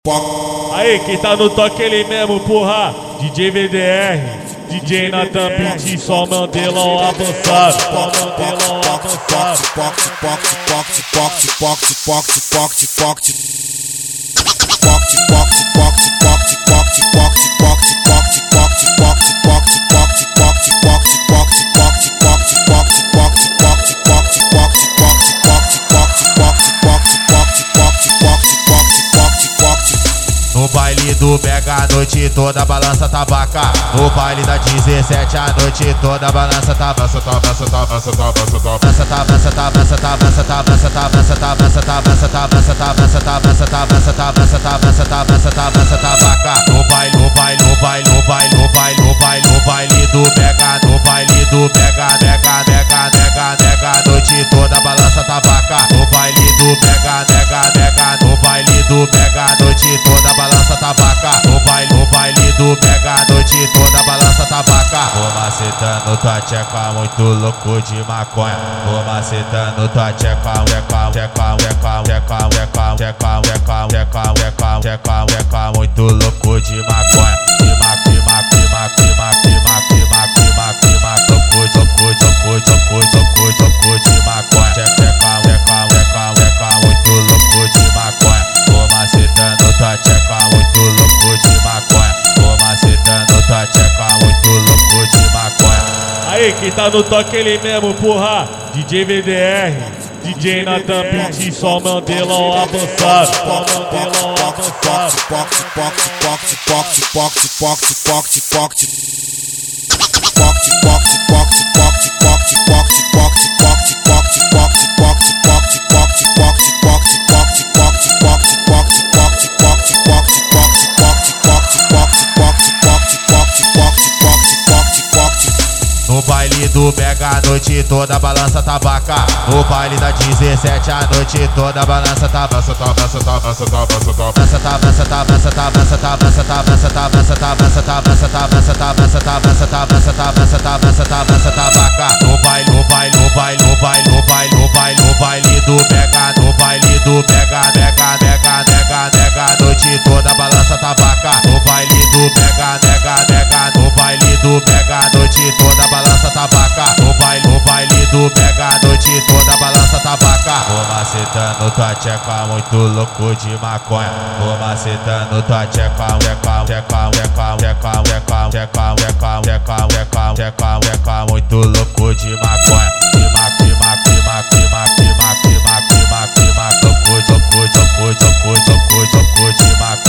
Aí, quem tá no toque ele mesmo, porra. DJ VDR, DJ Nathan Beat, só Mandelão avançado. Só Mandelão avançado. No baile do Mega a noite toda balança tabaca. No baile da 17 a noite toda balança tabaca. No baile do Mega, no baile do Mega, nega, noite toda balança tabaca. No baile do Mega, no baile do Mega, noite toda balança tabaca. No baile do Mega, noite toda balança tabaca. Vou macetando tua tcheca, muito louco de maconha. Vou macetando tua tcheca, muito louco de maconha. Louco de maconha. Muito louco de maconha. Vou macetando tua tcheca, muito louco de maconha. Vou macetando tua tcheca, muito louco de maconha. Aí, quem tá no toque ele mesmo, porra. DJ VDR, DJ Nathan Beat, só Mandelão avançado. Só Mandelão avançado. No baile do Mega a noite toda balança tabaca. No baile da 17 a noite toda balança tabaca. No baile do Mega, no baile do Mega, nega, noite toda balança tabaca. No baile do Mega, no baile do Mega, noite toda balança tabaca. No baile do Mega, noite toda balança tabaca. Vou macetando tua tcheca, muito louco de maconha. Vou macetando tua tcheca, muito louco de maconha. Louco de maconha.